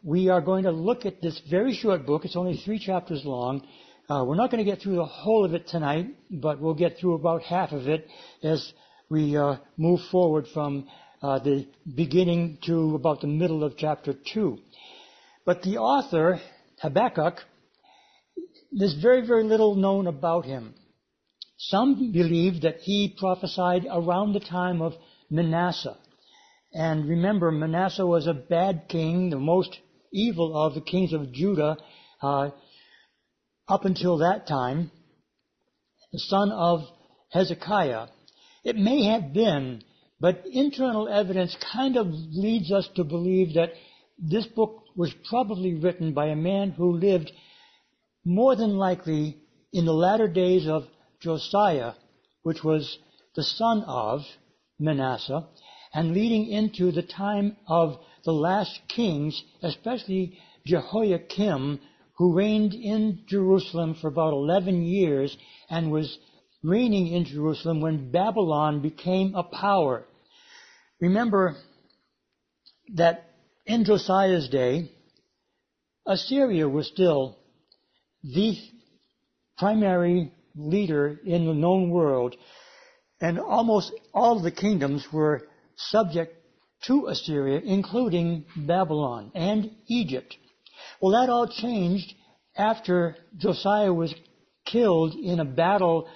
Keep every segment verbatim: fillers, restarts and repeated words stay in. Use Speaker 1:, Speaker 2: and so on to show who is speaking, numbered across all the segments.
Speaker 1: we are going to look at this very short book. It's only three chapters long. Uh, we're not going to get through the whole of it tonight, but we'll get through about half of it as we uh, move forward from uh, the beginning to about the middle of chapter two. But the author, Habakkuk, there's very, very little known about him. Some believe that he prophesied around the time of Manasseh. And remember, Manasseh was a bad king, the most evil of the kings of Judah uh, up until that time, the son of Hezekiah. It may have been, but internal evidence kind of leads us to believe that this book was probably written by a man who lived more than likely in the latter days of Josiah, which was the son of Manasseh, and leading into the time of the last kings, especially Jehoiakim, who reigned in Jerusalem for about eleven years and was reigning in Jerusalem when Babylon became a power. Remember that in Josiah's day, Assyria was still the primary leader in the known world, and almost all the kingdoms were subject to Assyria, including Babylon and Egypt. Well, that all changed after Josiah was killed in a battle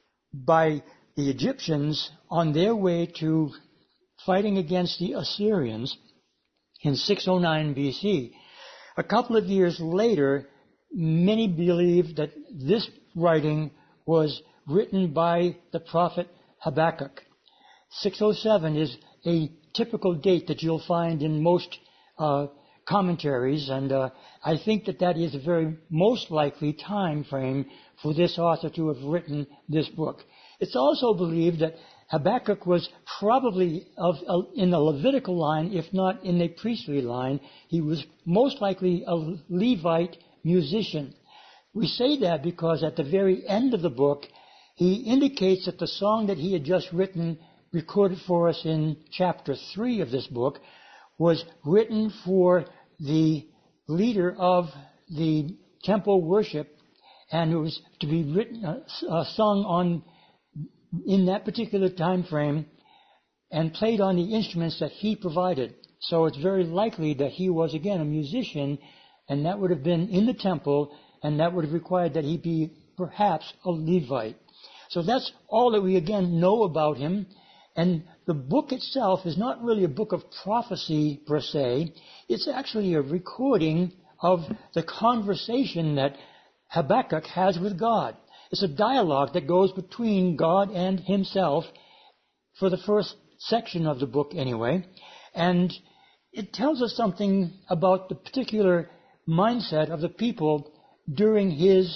Speaker 1: by the Egyptians on their way to fighting against the Assyrians in six oh nine B C. A couple of years later, many believe that this writing was written by the prophet Habakkuk. six oh seven is a typical date that you'll find in most uh, commentaries, and uh, I think that that is a very most likely time frame for this author to have written this book. It's also believed that Habakkuk was probably of uh, in the Levitical line, if not in the priestly line. He was most likely a Levite musician. We say that because at the very end of the book, he indicates that the song that he had just written, recorded for us in chapter three of this book, was written for the leader of the temple worship, and it was to be written, uh, uh, sung on in that particular time frame and played on the instruments that he provided. So it's very likely that he was, again, a musician, and that would have been in the temple, and that would have required that he be perhaps a Levite. So that's all that we, again, know about him. And the book itself is not really a book of prophecy per se. It's actually a recording of the conversation that Habakkuk has with God. It's a dialogue that goes between God and himself for the first section of the book anyway. And it tells us something about the particular mindset of the people during his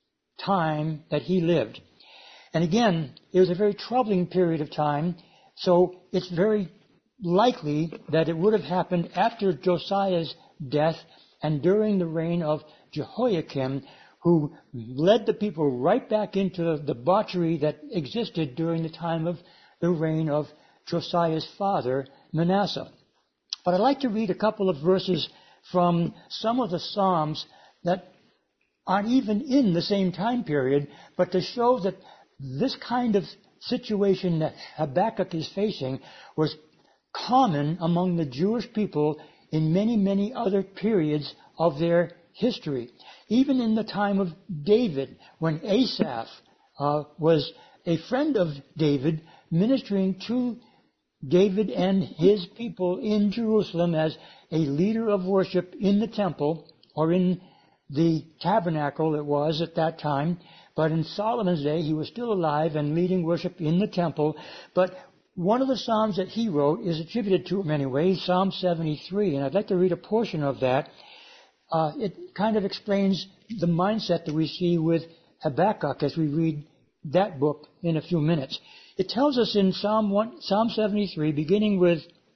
Speaker 1: time that he lived. And again, it was a very troubling period of time, so it's very likely that it would have happened after Josiah's death and during the reign of Jehoiakim, who led the people right back into the debauchery that existed during the time of the reign of Josiah's father, Manasseh. But I'd like to read a couple of verses from some of the Psalms that aren't even in the same time period, but to show that this kind of situation that Habakkuk is facing was common among the Jewish people in many, many other periods of their history. Even in the time of David, when Asaph uh, was a friend of David, ministering to David and his people in Jerusalem as a leader of worship in the temple, or in the tabernacle it was at that time. But in Solomon's day, he was still alive and leading worship in the temple. But one of the Psalms that he wrote is attributed to him anyway, Psalm seventy-three. And I'd like to read a portion of that. Uh, it kind of explains the mindset that we see with Habakkuk as we read that book in a few minutes. It tells us in Psalm one, Psalm seventy-three, beginning with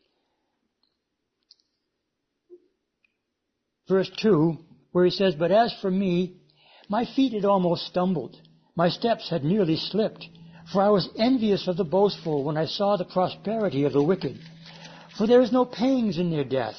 Speaker 1: verse two, where he says, "But as for me, my feet had almost stumbled. My steps had nearly slipped. For I was envious of the boastful when I saw the prosperity of the wicked. For there is no pangs in their death,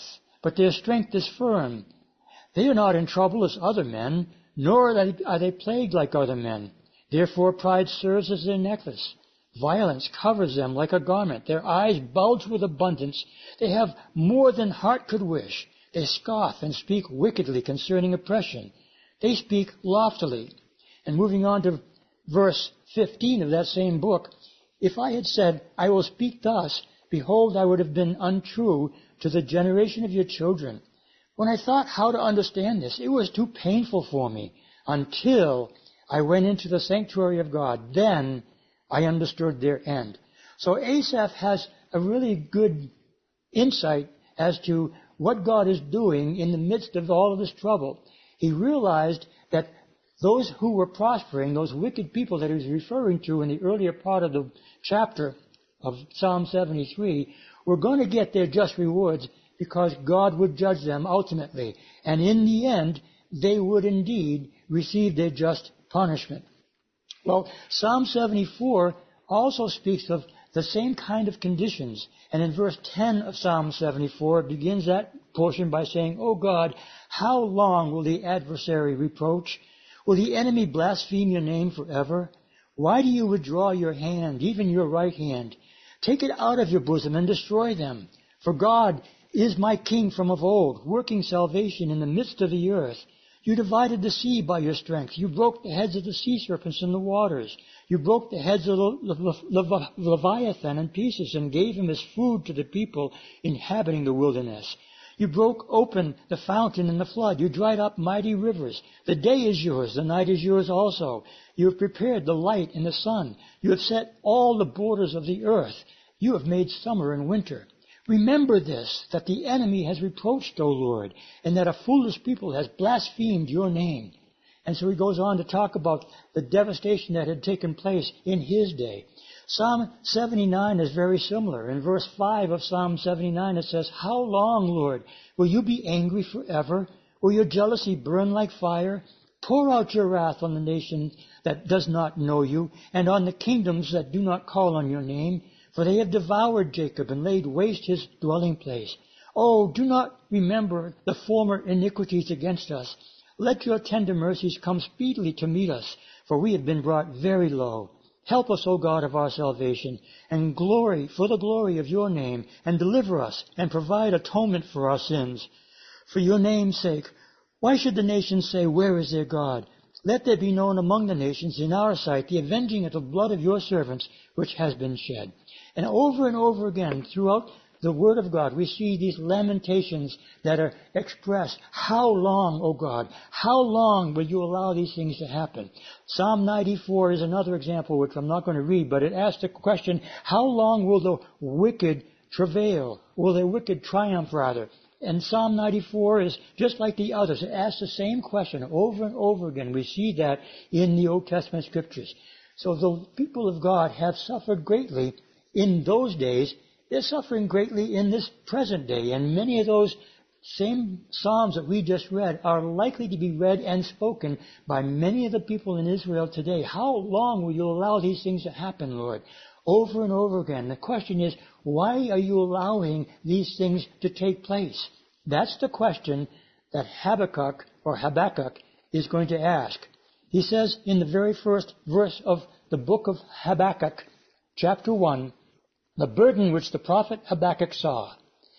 Speaker 1: but their strength is firm. They are not in trouble as other men, nor are they, are they plagued like other men. Therefore pride serves as their necklace. Violence covers them like a garment. Their eyes bulge with abundance. They have more than heart could wish. They scoff and speak wickedly concerning oppression. They speak loftily. And moving on to verse fifteen of that same book, if I had said, I will speak thus, behold, I would have been untrue to the generation of your children. When I thought how to understand this, it was too painful for me until I went into the sanctuary of God. Then I understood their end. So Asaph has a really good insight as to what God is doing in the midst of all of this trouble. He realized that those who were prospering, those wicked people that he was referring to in the earlier part of the chapter of Psalm seventy-three, were going to get their just rewards because God would judge them ultimately. And in the end, they would indeed receive their just punishment. Well, Psalm seventy-four also speaks of the same kind of conditions. And in verse ten of Psalm seventy-four, it begins that portion by saying, O God, how long will the adversary reproach? Will the enemy blaspheme your name forever? Why do you withdraw your hand, even your right hand? Take it out of your bosom and destroy them. For God is my king from of old, working salvation in the midst of the earth. You divided the sea by your strength. You broke the heads of the sea serpents in the waters. You broke the heads of the Leviathan in pieces and gave him as food to the people inhabiting the wilderness. You broke open the fountain and the flood. You dried up mighty rivers. The day is yours. The night is yours also. You have prepared the light and the sun. You have set all the borders of the earth. You have made summer and winter. Remember this, that the enemy has reproached, O Lord, and that a foolish people has blasphemed your name. And so he goes on to talk about the devastation that had taken place in his day. Psalm seventy-nine is very similar. In verse five of Psalm seventy-nine it says, How long, Lord, will you be angry forever? Will your jealousy burn like fire? Pour out your wrath on the nation that does not know you, and on the kingdoms that do not call on your name. For they have devoured Jacob and laid waste his dwelling place. Oh, do not remember the former iniquities against us. Let your tender mercies come speedily to meet us, for we have been brought very low. Help us, O God of our salvation, and glory for the glory of your name, and deliver us, and provide atonement for our sins. For your name's sake, why should the nations say, Where is their God? Let there be known among the nations in our sight the avenging of the blood of your servants, which has been shed. And over and over again, throughout the Word of God, we see these lamentations that are expressed. How long, O God? How long will you allow these things to happen? Psalm ninety-four is another example, which I'm not going to read, but it asks the question, how long will the wicked travail? Will the wicked triumph, rather? And Psalm ninety-four is just like the others. It asks the same question over and over again. We see that in the Old Testament Scriptures. So the people of God have suffered greatly in those days. They're suffering greatly in this present day, and many of those same Psalms that we just read are likely to be read and spoken by many of the people in Israel today. How long will you allow these things to happen, Lord? Over and over again. The question is, why are you allowing these things to take place? That's the question that Habakkuk, or Habakkuk, is going to ask. He says in the very first verse of the book of Habakkuk, chapter one, the burden which the prophet Habakkuk saw.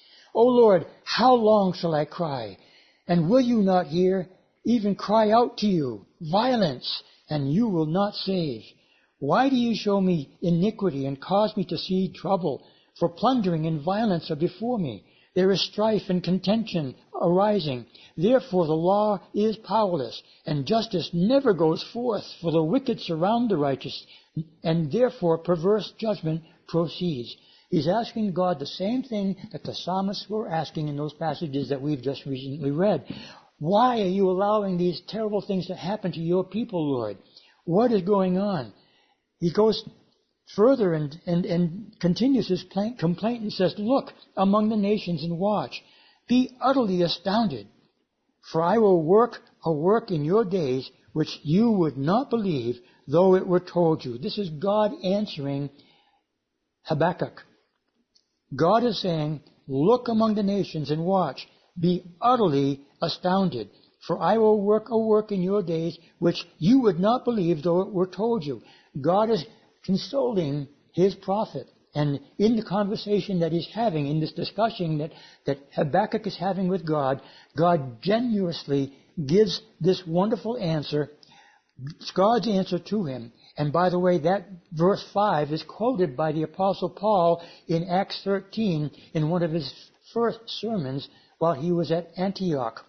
Speaker 1: O Lord, how long shall I cry? And will you not hear? Even cry out to you, violence, and you will not save. Why do you show me iniquity and cause me to see trouble? For plundering and violence are before me. There is strife and contention arising. Therefore the law is powerless, and justice never goes forth. For the wicked surround the righteous, and therefore perverse judgment proceeds. He's asking God the same thing that the psalmists were asking in those passages that we've just recently read. Why are you allowing these terrible things to happen to your people, Lord? What is going on? He goes further and, and, and continues his complaint and says, Look among the nations and watch. Be utterly astounded, for I will work a work in your days which you would not believe, though it were told you. This is God answering Habakkuk. God is saying, look among the nations and watch. be utterly astounded. For I will work a work in your days which you would not believe though it were told you. God is consoling his prophet. And in the conversation that he's having, in this discussion that, that Habakkuk is having with God, God generously gives this wonderful answer. It's God's answer to him. And by the way, that verse five is quoted by the Apostle Paul in Acts thirteen in one of his first sermons while he was at Antioch.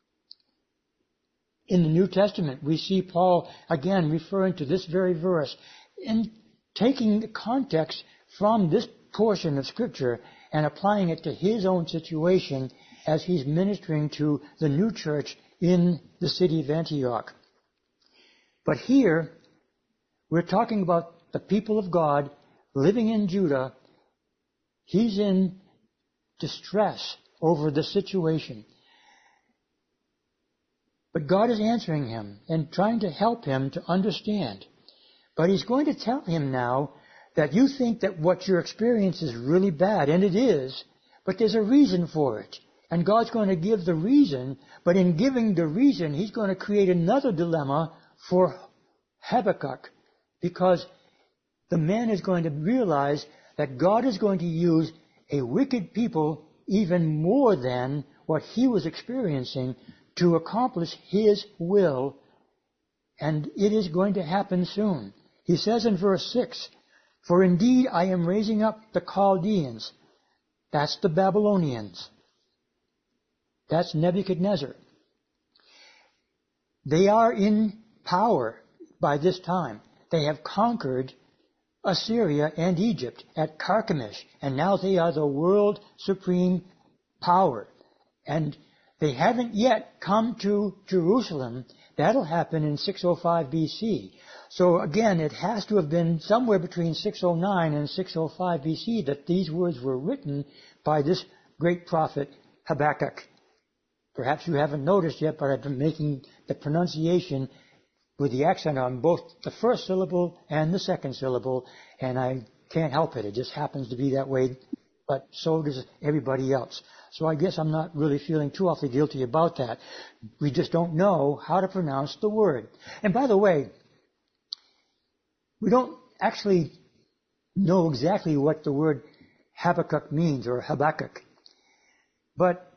Speaker 1: In the New Testament, we see Paul again referring to this very verse and taking the context from this portion of Scripture and applying it to his own situation as he's ministering to the new church in the city of Antioch. But here, we're talking about the people of God living in Judah. He's in distress over the situation. But God is answering him and trying to help him to understand. But he's going to tell him now that you think that what your experience is really bad, and it is, but there's a reason for it. And God's going to give the reason, but in giving the reason, he's going to create another dilemma for Habakkuk, because the man is going to realize that God is going to use a wicked people even more than what he was experiencing to accomplish his will, and it is going to happen soon. He says in verse six, "For indeed I am raising up the Chaldeans," that's the Babylonians, that's Nebuchadnezzar. They are in power by this time. They have conquered Assyria and Egypt at Carchemish, and now they are the world supreme power. And they haven't yet come to Jerusalem. That'll happen in six oh five B C. So again, it has to have been somewhere between six oh nine and six oh five B C that these words were written by this great prophet Habakkuk. Perhaps you haven't noticed yet, but I've been making the pronunciation with the accent on both the first syllable and the second syllable, and I can't help it. It just happens to be that way, but so does everybody else. So I guess I'm not really feeling too awfully guilty about that. We just don't know how to pronounce the word. And by the way, we don't actually know exactly what the word Habakkuk means, or Habakkuk. But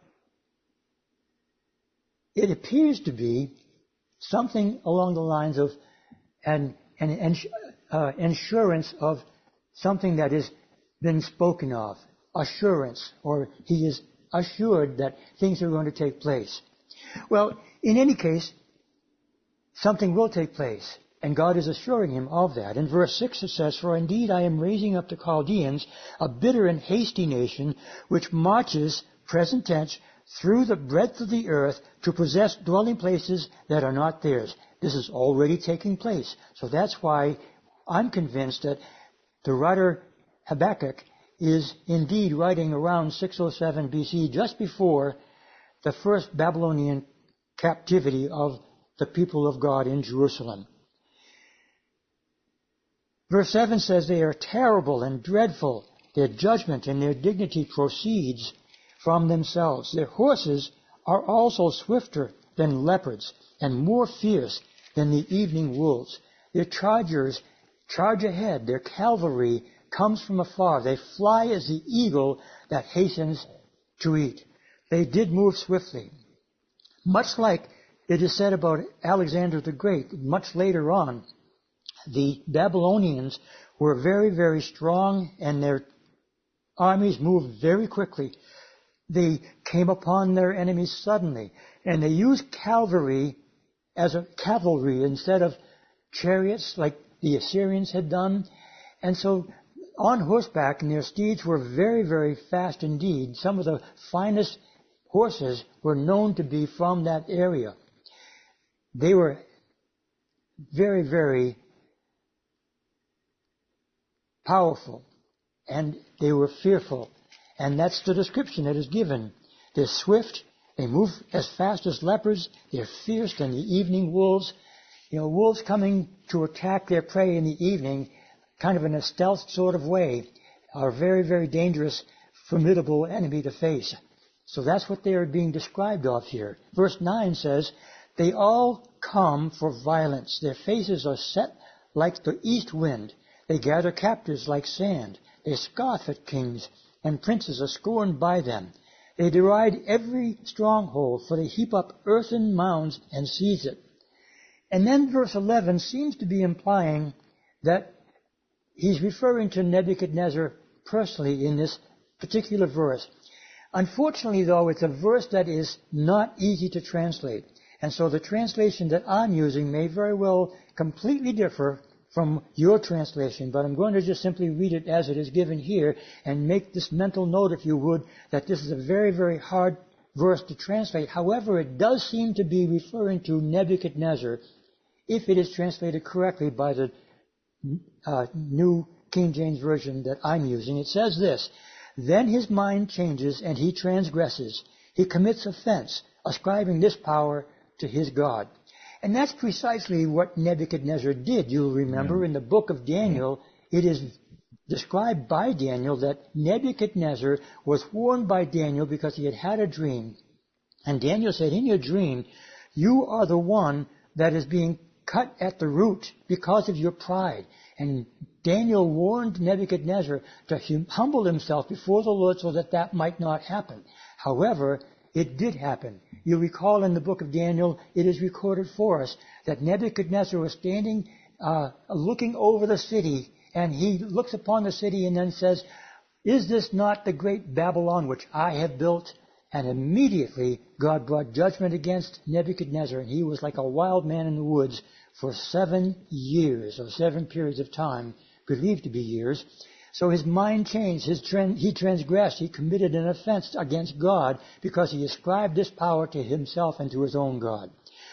Speaker 1: it appears to be something along the lines of an, an, an uh, insurance of something that has been spoken of. Assurance, or he is assured that things are going to take place. Well, in any case, something will take place, and God is assuring him of that. In verse six it says, "For indeed I am raising up the Chaldeans, a bitter and hasty nation, which marches," present tense, "through the breadth of the earth to possess dwelling places that are not theirs." This is already taking place. So that's why I'm convinced that the writer Habakkuk is indeed writing around six oh seven B C, just before the first Babylonian captivity of the people of God in Jerusalem. Verse seven says, "They are terrible and dreadful. Their judgment and their dignity proceeds from themselves. Their horses are also swifter than leopards and more fierce than the evening wolves. Their chargers charge ahead. Their cavalry comes from afar. They fly as the eagle that hastens to eat." They did move swiftly. Much like it is said about Alexander the Great, much later on, the Babylonians were very, very strong, and their armies moved very quickly. They came upon their enemies suddenly, and they used cavalry as a cavalry instead of chariots like the Assyrians had done. And so on horseback, and their steeds were very, very fast indeed. Some of the finest horses were known to be from that area. They were very, very powerful, and they were fearful. And that's the description that is given. They're swift. They move as fast as leopards. They're fierce than the evening wolves. You know, wolves coming to attack their prey in the evening, kind of in a stealth sort of way, are a very, very dangerous, formidable enemy to face. So that's what they are being described of here. Verse nine says, they all come for violence. Their faces are set like the east wind. They gather captives like sand. They scoff at kings, and princes are scorned by them. They deride every stronghold, for they heap up earthen mounds and seize it. And then verse eleven seems to be implying that he's referring to Nebuchadnezzar personally in this particular verse. Unfortunately, though, it's a verse that is not easy to translate. And so the translation that I'm using may very well completely differ from your translation, but I'm going to just simply read it as it is given here and make this mental note, if you would, that this is a very, very hard verse to translate. However, it does seem to be referring to Nebuchadnezzar if it is translated correctly by the uh, New King James Version that I'm using. It says this, then his mind changes and he transgresses. He commits offense, ascribing this power to his God. And that's precisely what Nebuchadnezzar did. You'll remember in the book of Daniel, it is described by Daniel that Nebuchadnezzar was warned by Daniel because he had had a dream. And Daniel said, in your dream, you are the one that is being cut at the root because of your pride. And Daniel warned Nebuchadnezzar to hum- humble himself before the Lord so that that might not happen. However, it did happen. You recall in the book of Daniel, it is recorded for us that Nebuchadnezzar was standing, uh, looking over the city, and he looks upon the city and then says, is this not the great Babylon which I have built? And immediately God brought judgment against Nebuchadnezzar, and he was like a wild man in the woods for seven years, or seven periods of time, believed to be years. So his mind changed, his trend, he transgressed, he committed an offense against God because he ascribed this power to himself and to his own God.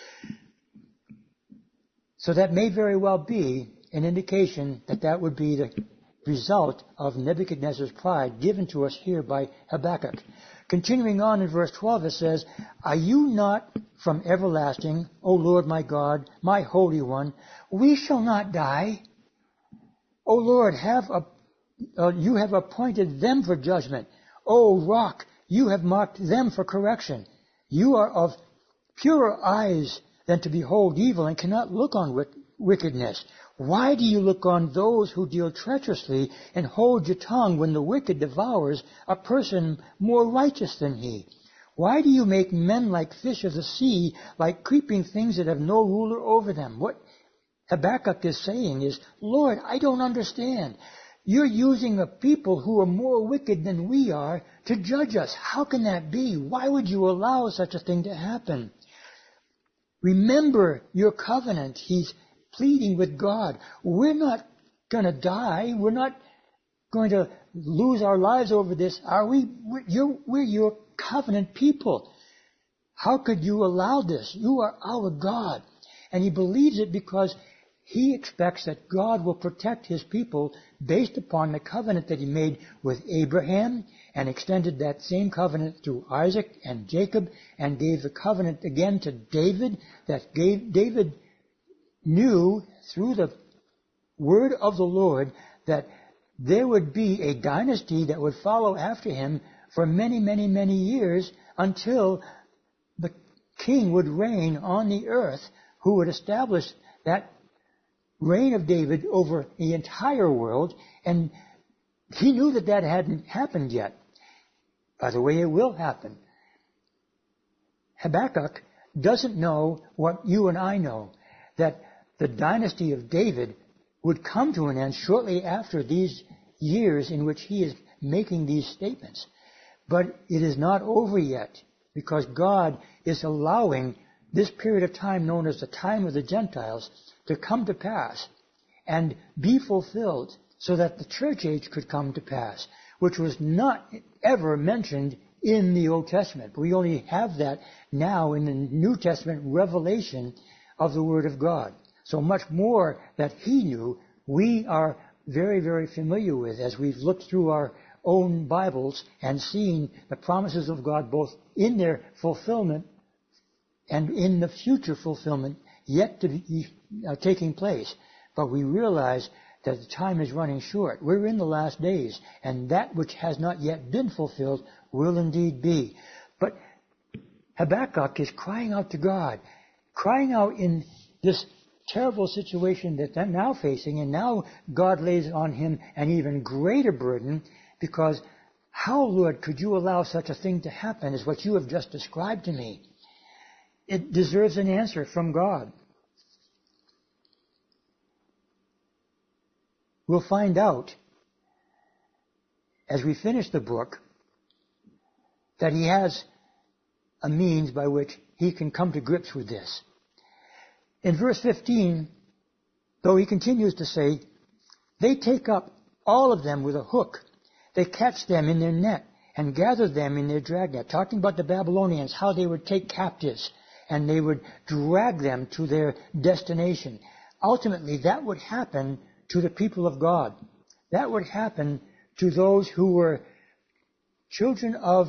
Speaker 1: So that may very well be an indication that that would be the result of Nebuchadnezzar's pride given to us here by Habakkuk. Continuing on in verse twelve, it says, are you not from everlasting, O Lord my God, my Holy One? We shall not die. O Lord, have a Uh, you have appointed them for judgment. O rock, you have marked them for correction. You are of purer eyes than to behold evil and cannot look on wick- wickedness. Why do you look on those who deal treacherously and hold your tongue when the wicked devours a person more righteous than he? Why do you make men like fish of the sea, like creeping things that have no ruler over them? What Habakkuk is saying is, Lord, I don't understand. You're using a people who are more wicked than we are to judge us. How can that be? Why would you allow such a thing to happen? Remember your covenant. He's pleading with God. We're not going to die. We're not going to lose our lives over this, are we? We're, you're, we're your covenant people. How could you allow this? You are our God. And he believes it because he expects that God will protect his people based upon the covenant that he made with Abraham and extended that same covenant to Isaac and Jacob and gave the covenant again to David, that gave, David knew through the word of the Lord that there would be a dynasty that would follow after him for many, many, many years until the king would reign on the earth who would establish that reign of David over the entire world, and he knew that that hadn't happened yet. By the way, it will happen. Habakkuk doesn't know what you and I know, that the dynasty of David would come to an end shortly after these years in which he is making these statements. But it is not over yet, because God is allowing this period of time known as the time of the Gentiles to come to pass and be fulfilled so that the church age could come to pass, which was not ever mentioned in the Old Testament. We only have that now in the New Testament revelation of the Word of God. So much more that he knew, we are very, very familiar with as we've looked through our own Bibles and seen the promises of God both in their fulfillment and in the future fulfillment yet to be uh, taking place. But we realize that the time is running short. We're in the last days, and that which has not yet been fulfilled will indeed be. But Habakkuk is crying out to God, crying out in this terrible situation that they're now facing, and now God lays on him an even greater burden, because how, Lord, could you allow such a thing to happen as what you have just described to me? It deserves an answer from God. We'll find out as we finish the book that he has a means by which he can come to grips with this. In verse fifteen, though he continues to say, they take up all of them with a hook. They catch them in their net and gather them in their dragnet. Talking about the Babylonians, how they would take captives and they would drag them to their destination. Ultimately, that would happen to the people of God. That would happen to those who were children of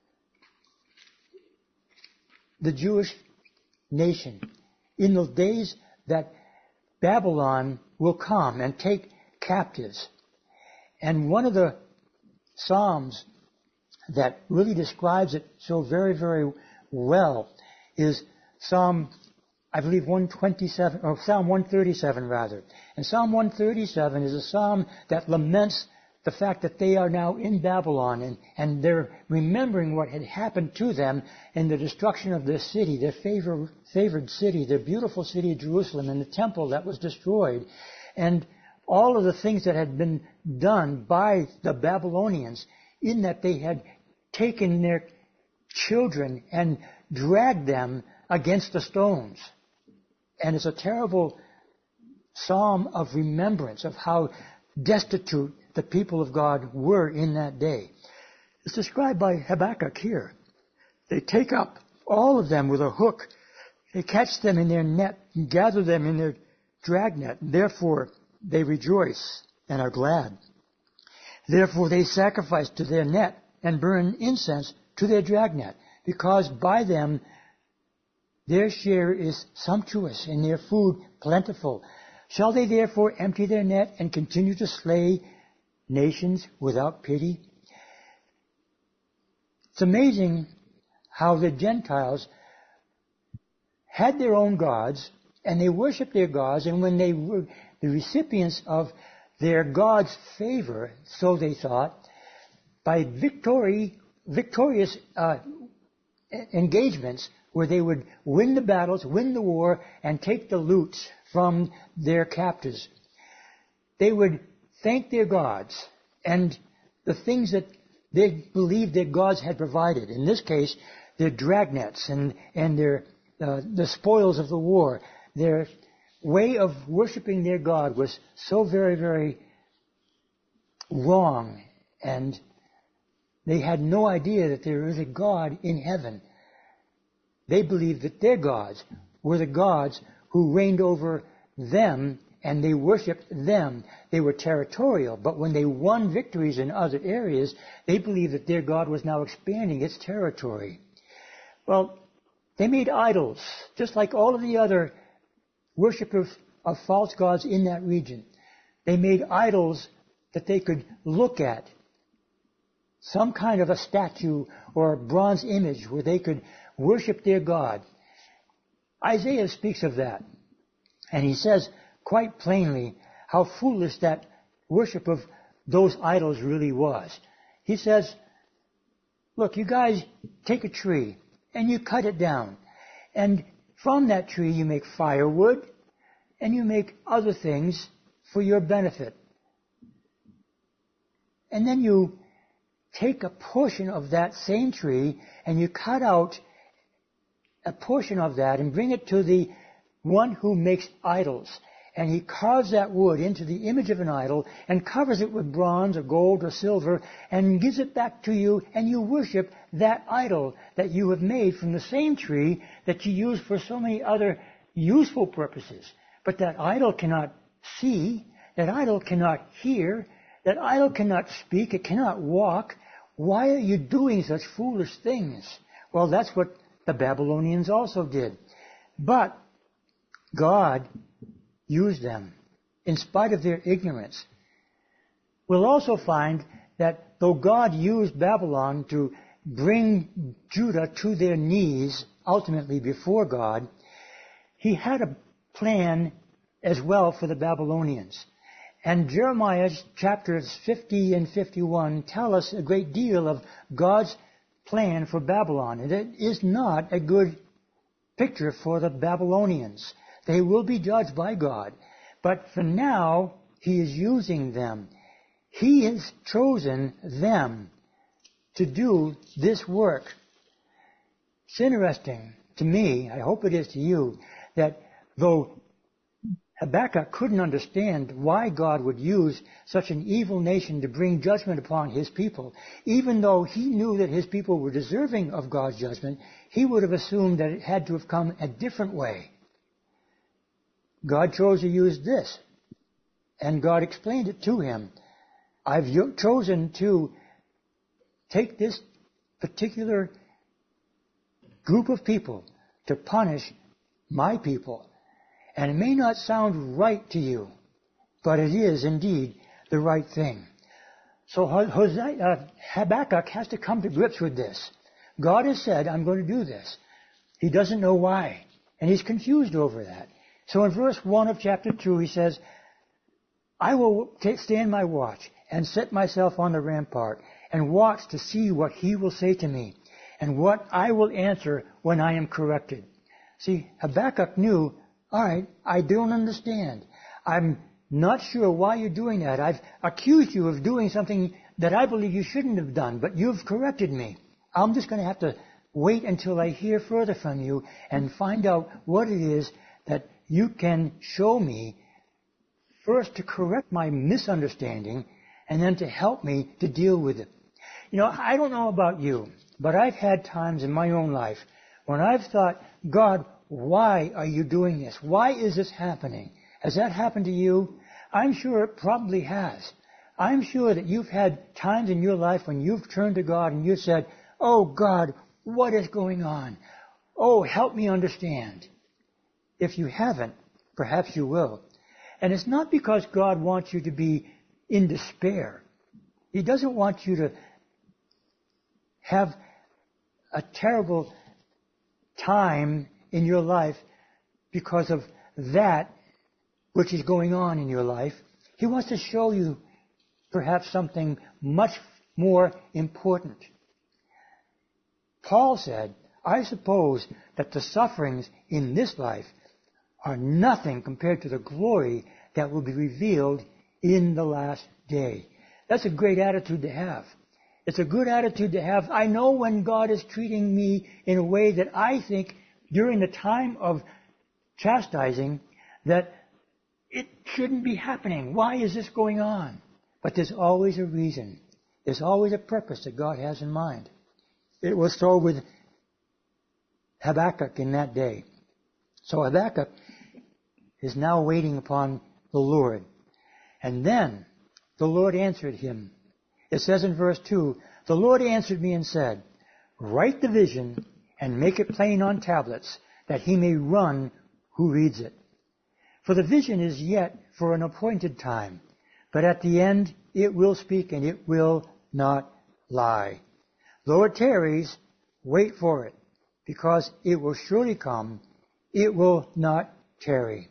Speaker 1: the Jewish nation in the days that Babylon will come and take captives. And one of the Psalms that really describes it so very, very well is Psalm, I believe, one twenty-seven, or Psalm one thirty-seven rather. And Psalm one thirty-seven is a psalm that laments the fact that they are now in Babylon, and, and they're remembering what had happened to them in the destruction of their city, their favor, favored city, their beautiful city of Jerusalem, and the temple that was destroyed, and all of the things that had been done by the Babylonians, in that they had taken their children and dragged them against the stones. And it's a terrible psalm of remembrance of how destitute the people of God were in that day. It's described by Habakkuk here. They take up all of them with a hook. They catch them in their net and gather them in their dragnet. Therefore, they rejoice and are glad. Therefore, they sacrifice to their net and burn incense to their dragnet, because by them their share is sumptuous and their food plentiful. Shall they therefore empty their net and continue to slay nations without pity? It's amazing how the Gentiles had their own gods, and they worshiped their gods, and when they were the recipients of their God's favor, so they thought, by victory, victorious uh, engagements where they would win the battles, win the war, and take the loot from their captors, they would thank their gods and the things that they believed their gods had provided. In this case, their dragnets and, and their uh, the spoils of the war. Their way of worshiping their God was so very, very wrong, and they had no idea that there was a God in heaven. They believed that their gods were the gods who reigned over them, and they worshipped them. They were territorial, but when they won victories in other areas, they believed that their God was now expanding its territory. Well, they made idols, just like all of the other worshippers of false gods in that region. They made idols that they could look at, some kind of a statue or a bronze image where they could worship their God. Isaiah speaks of that, and he says quite plainly how foolish that worship of those idols really was. He says, look, you guys take a tree and you cut it down, and from that tree you make firewood and you make other things for your benefit. And then you take a portion of that same tree and you cut out a portion of that and bring it to the one who makes idols. And he carves that wood into the image of an idol and covers it with bronze or gold or silver and gives it back to you, and you worship that idol that you have made from the same tree that you use for so many other useful purposes. But that idol cannot see, that idol cannot hear, that idol cannot speak, it cannot walk. Why are you doing such foolish things? Well, that's what the Babylonians also did. But God used them in spite of their ignorance. We'll also find that though God used Babylon to bring Judah to their knees, ultimately before God, he had a plan as well for the Babylonians. And Jeremiah chapters fifty and fifty-one tell us a great deal of God's plan for Babylon. And it is not a good picture for the Babylonians. They will be judged by God. But for now, he is using them. He has chosen them to do this work. It's interesting to me, I hope it is to you, that though Habakkuk couldn't understand why God would use such an evil nation to bring judgment upon his people, even though he knew that his people were deserving of God's judgment, he would have assumed that it had to have come a different way. God chose to use this, and God explained it to him. I've chosen to take this particular group of people to punish my people. And it may not sound right to you, but it is indeed the right thing. So Hosea, uh, Habakkuk has to come to grips with this. God has said, I'm going to do this. He doesn't know why, and he's confused over that. So in verse one of chapter two, he says, I will stand my watch and set myself on the rampart and watch to see what he will say to me and what I will answer when I am corrected. See, Habakkuk knew, all right, I don't understand. I'm not sure why you're doing that. I've accused you of doing something that I believe you shouldn't have done, but you've corrected me. I'm just going to have to wait until I hear further from you and find out what it is that you can show me, first to correct my misunderstanding and then to help me to deal with it. You know, I don't know about you, but I've had times in my own life when I've thought, God, why are you doing this? Why is this happening? Has that happened to you? I'm sure it probably has. I'm sure that you've had times in your life when you've turned to God and you said, oh God, what is going on? Oh, help me understand. If you haven't, perhaps you will. And it's not because God wants you to be in despair. He doesn't want you to have a terrible time in your life because of that which is going on in your life. He wants to show you perhaps something much more important. Paul said, I suppose that the sufferings in this life are nothing compared to the glory that will be revealed in the last day. That's a great attitude to have. It's a good attitude to have. I know when God is treating me in a way that I think during the time of chastising that it shouldn't be happening. Why is this going on? But there's always a reason. There's always a purpose that God has in mind. It was so with Habakkuk in that day. So Habakkuk is now waiting upon the Lord. And then the Lord answered him. It says in verse two, the Lord answered me and said, write the vision and make it plain on tablets, that he may run who reads it. For the vision is yet for an appointed time, but at the end it will speak and it will not lie. Though it tarries, wait for it, because it will surely come, it will not tarry.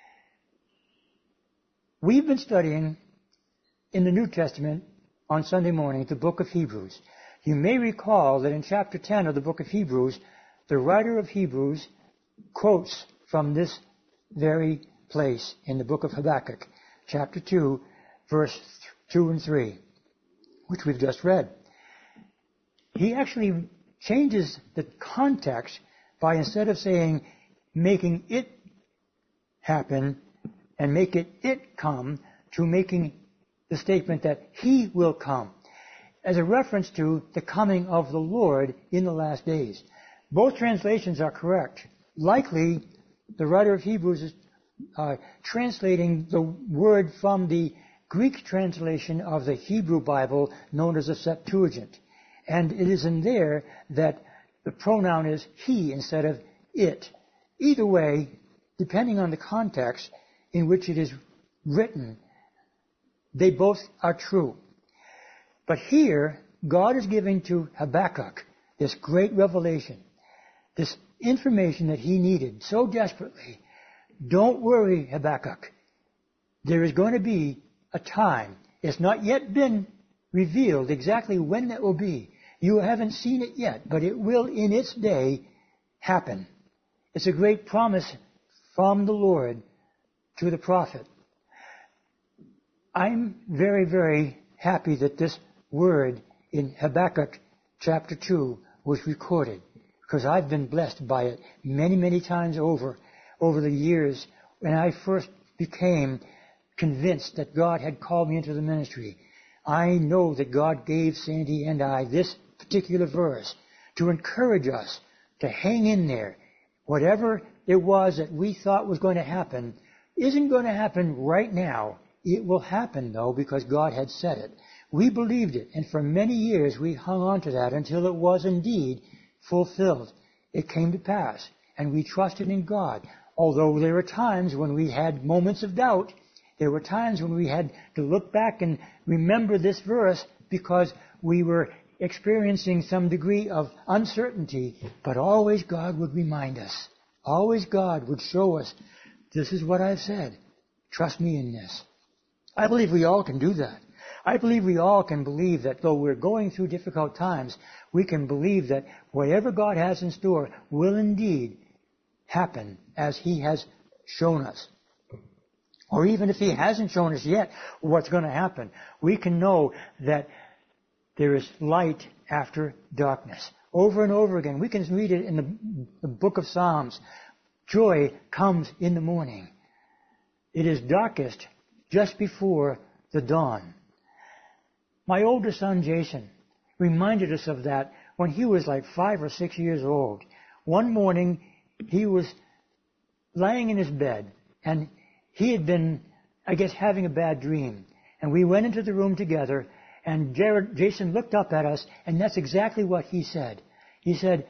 Speaker 1: We've been studying in the New Testament on Sunday morning the book of Hebrews. You may recall that in chapter ten of the book of Hebrews, the writer of Hebrews quotes from this very place in the book of Habakkuk, chapter two, verse two and three, which we've just read. He actually changes the context by, instead of saying, making it happen and make it it come, to making the statement that he will come, as a reference to the coming of the Lord in the last days. Both translations are correct. Likely, the writer of Hebrews is uh, translating the word from the Greek translation of the Hebrew Bible known as the Septuagint. And it is in there that the pronoun is he instead of it. Either way, depending on the context in which it is written, they both are true. But here, God is giving to Habakkuk this great revelation, this information that he needed so desperately. Don't worry, Habakkuk. There is going to be a time. It's not yet been revealed exactly when that will be. You haven't seen it yet, but it will in its day happen. It's a great promise from the Lord to the prophet. I'm very, very happy that this word in Habakkuk chapter two was recorded, because I've been blessed by it many, many times over, over the years when I first became convinced that God had called me into the ministry. I know that God gave Sandy and I this particular verse to encourage us to hang in there. Whatever it was that we thought was going to happen isn't going to happen right now. It will happen, though, because God had said it. We believed it, and for many years we hung on to that until it was indeed fulfilled. It came to pass, and we trusted in God. Although there were times when we had moments of doubt, there were times when we had to look back and remember this verse because we were experiencing some degree of uncertainty, but always God would remind us. Always God would show us, this is what I've said. Trust me in this. I believe we all can do that. I believe we all can believe that though we're going through difficult times, we can believe that whatever God has in store will indeed happen as He has shown us. Or even if He hasn't shown us yet what's going to happen, we can know that there is light after darkness. Over and over again, we can read it in the, the book of Psalms. Joy comes in the morning. It is darkest just before the dawn. My older son, Jason, reminded us of that when he was like five or six years old. One morning, he was lying in his bed, and he had been, I guess, having a bad dream. And we went into the room together, and Jared, Jason looked up at us, and that's exactly what he said. He said,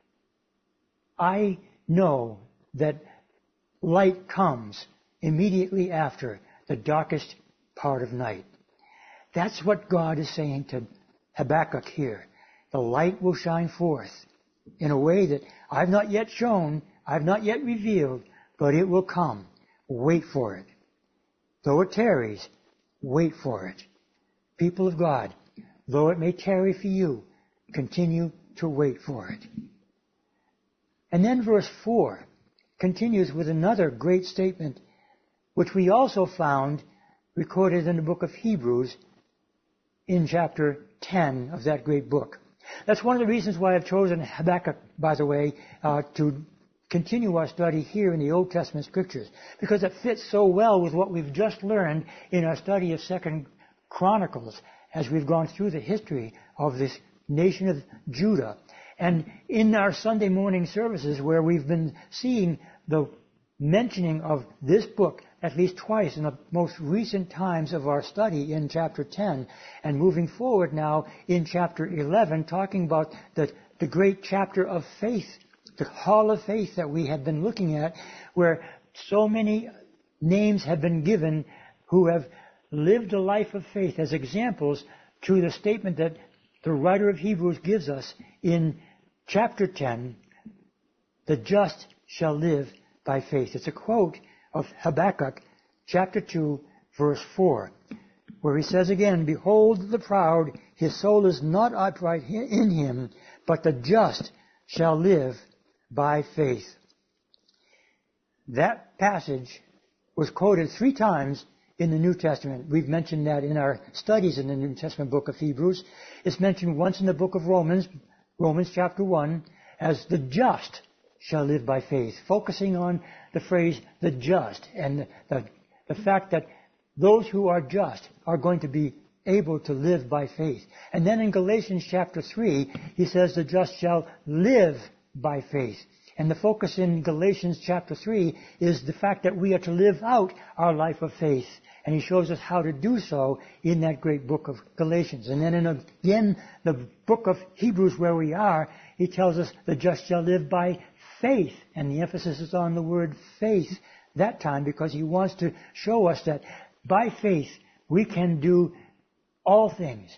Speaker 1: I know that light comes immediately after the darkest part of night. That's what God is saying to Habakkuk here. The light will shine forth in a way that I've not yet shown, I've not yet revealed, but it will come. Wait for it. Though it tarries, wait for it. People of God, though it may tarry for you, continue to wait for it. And then verse four continues with another great statement, which we also found recorded in the book of Hebrews in chapter ten of that great book. That's one of the reasons why I've chosen Habakkuk, by the way, uh, to continue our study here in the Old Testament Scriptures, because it fits so well with what we've just learned in our study of Second Chronicles as we've gone through the history of this nation of Judah. And in our Sunday morning services where we've been seeing the mentioning of this book at least twice in the most recent times of our study in chapter ten, and moving forward now in chapter eleven, talking about the, the great chapter of faith, the hall of faith that we have been looking at, where so many names have been given who have lived a life of faith as examples to the statement that the writer of Hebrews gives us in chapter ten, the just shall live by faith. It's a quote of Habakkuk chapter two, verse four, where he says again, behold the proud, his soul is not upright in him, but the just shall live by faith. That passage was quoted three times in the New Testament. We've mentioned that in our studies in the New Testament book of Hebrews. It's mentioned once in the book of Romans, Romans chapter one, as the just shall live by faith, focusing on the phrase the just and the, the, the fact that those who are just are going to be able to live by faith. And then in Galatians chapter three, he says the just shall live by faith. And the focus in Galatians chapter three is the fact that we are to live out our life of faith. And he shows us how to do so in that great book of Galatians. And then in again, the book of Hebrews where we are, he tells us the just shall live by faith. And the emphasis is on the word faith that time, because he wants to show us that by faith we can do all things.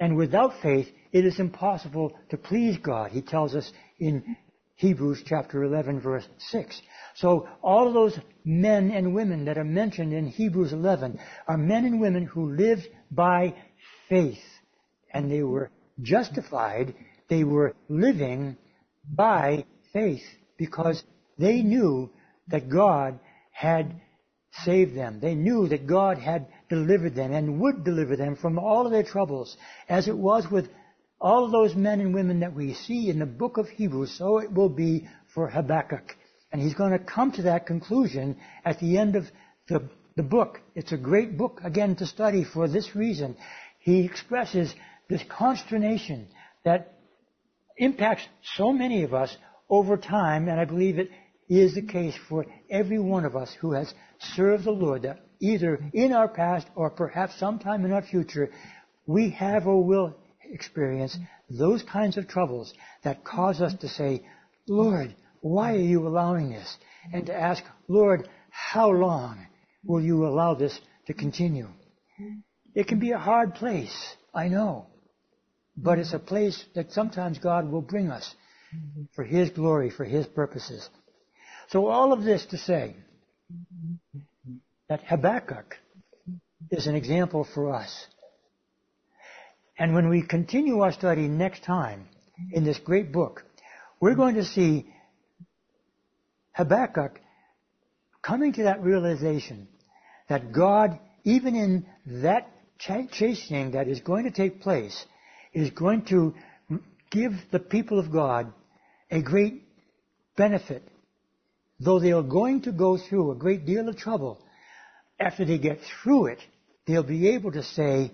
Speaker 1: And without faith, it is impossible to please God. He tells us in Hebrews chapter eleven, verse six. So all of those men and women that are mentioned in Hebrews eleven are men and women who lived by faith. And they were justified. They were living by faith because they knew that God had saved them. They knew that God had delivered them and would deliver them from all of their troubles. As it was with all of those men and women that we see in the book of Hebrews, so it will be for Habakkuk. And he's going to come to that conclusion at the end of the, the book. It's a great book, again, to study for this reason. He expresses this consternation that impacts so many of us over time, and I believe it is the case for every one of us who has served the Lord, that either in our past or perhaps sometime in our future, we have or will experience those kinds of troubles that cause us to say, Lord, why are you allowing this? And to ask, Lord, how long will you allow this to continue? It can be a hard place, I know. But it's a place that sometimes God will bring us for His glory, for His purposes. So all of this to say that Habakkuk is an example for us. And when we continue our study next time in this great book, we're going to see Habakkuk coming to that realization that God, even in that chastening that is going to take place, is going to give the people of God a great benefit. Though they are going to go through a great deal of trouble, after they get through it, they'll be able to say,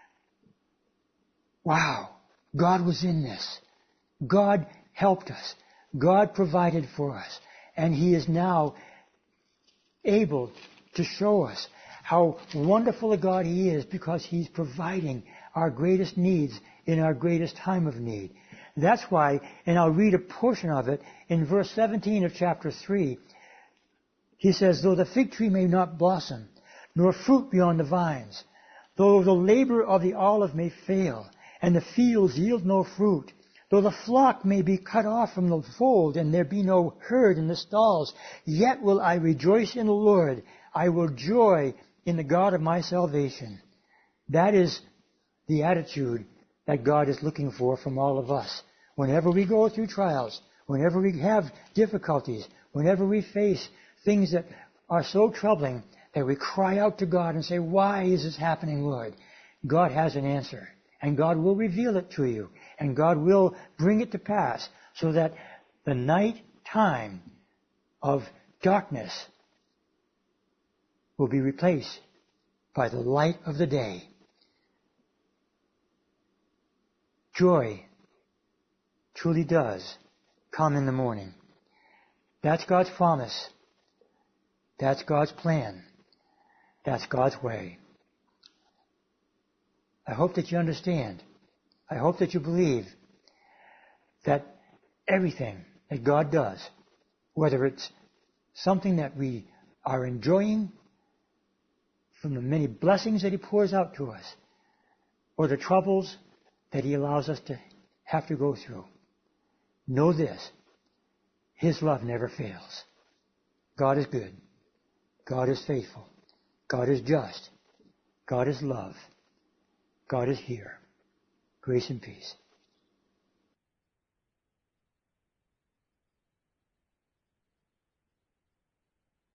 Speaker 1: wow, God was in this. God helped us. God provided for us. And He is now able to show us how wonderful a God He is because He's providing our greatest needs in our greatest time of need. That's why, and I'll read a portion of it, in verse seventeen of chapter three, he says, though the fig tree may not blossom, nor fruit be on the vines, though the labor of the olive may fail, and the fields yield no fruit, though the flock may be cut off from the fold, and there be no herd in the stalls, yet will I rejoice in the Lord. I will joy in the God of my salvation. That is the attitude that God is looking for from all of us. Whenever we go through trials, whenever we have difficulties, whenever we face things that are so troubling that we cry out to God and say, why is this happening, Lord? God has an answer. And God will reveal it to you. And God will bring it to pass so that the night time of darkness will be replaced by the light of the day. Joy truly does come in the morning. That's God's promise. That's God's plan. That's God's way. I hope that you understand. I hope that you believe that everything that God does, whether it's something that we are enjoying from the many blessings that He pours out to us, or the troubles that He allows us to have to go through, know this: His love never fails. God is good. God is faithful. God is just. God is love. God is here. Grace and peace.